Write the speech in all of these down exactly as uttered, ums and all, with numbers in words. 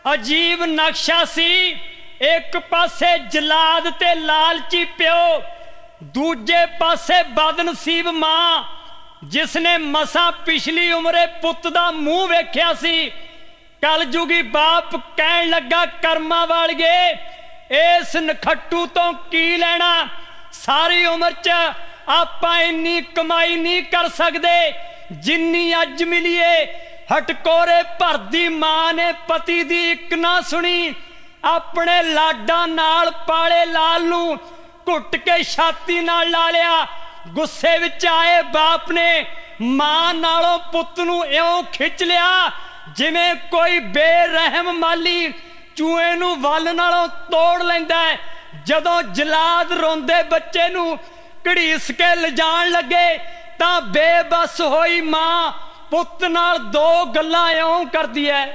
अजीब नक्शा सी। एक पासे जलाद ते लालची प्यो, दूजे पासे बदनसीब मां जिसने मसा पिछली उम्रे पुत दा मूँह वेख्या सी। कलयुगी बाप कहन लगा कर्मा वालिए इस नखट्टू तो की लेना, सारी उम्र च आपां इन्नी कमाई नहीं कर सकते जिन्नी अज मिलीए। हटकोरे भरदी मां ने पति दी इक ना सुनी, अपने लाडा नाल पाले लाल नू घुट के छाती नाल ला लिया। गुस्से विच आए बाप ने मां नालों पुत नू इउं खिच लिया जिवें कोई बेरहम माली चूहे नू वल नालों तोड़ लैंदा है। जदों जलाद रोंदे बच्चे नू घड़ीस के लिजाण लगे तां बेबस होई मां पुत नाल दो गल्लां इउं करदी है।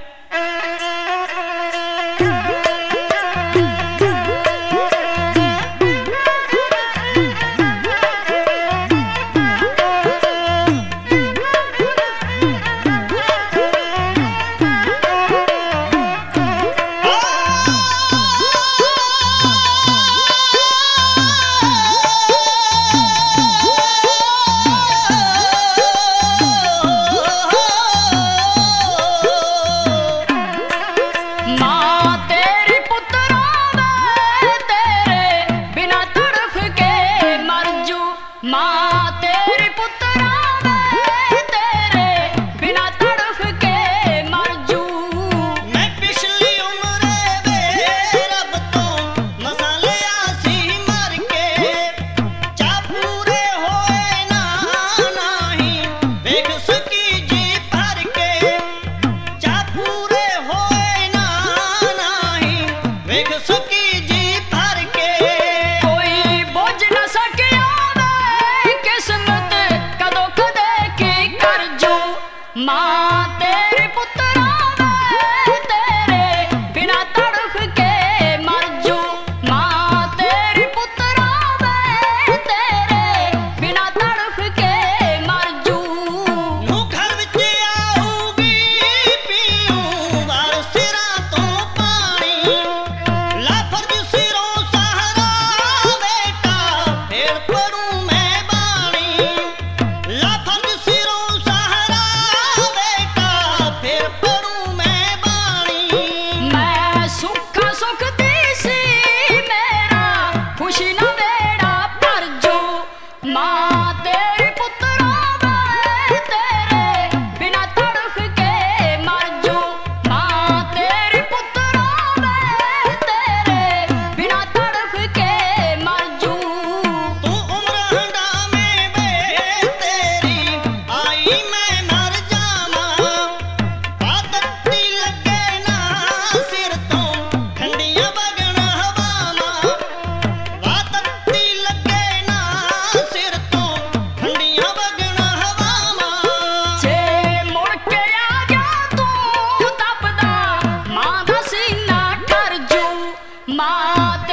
मां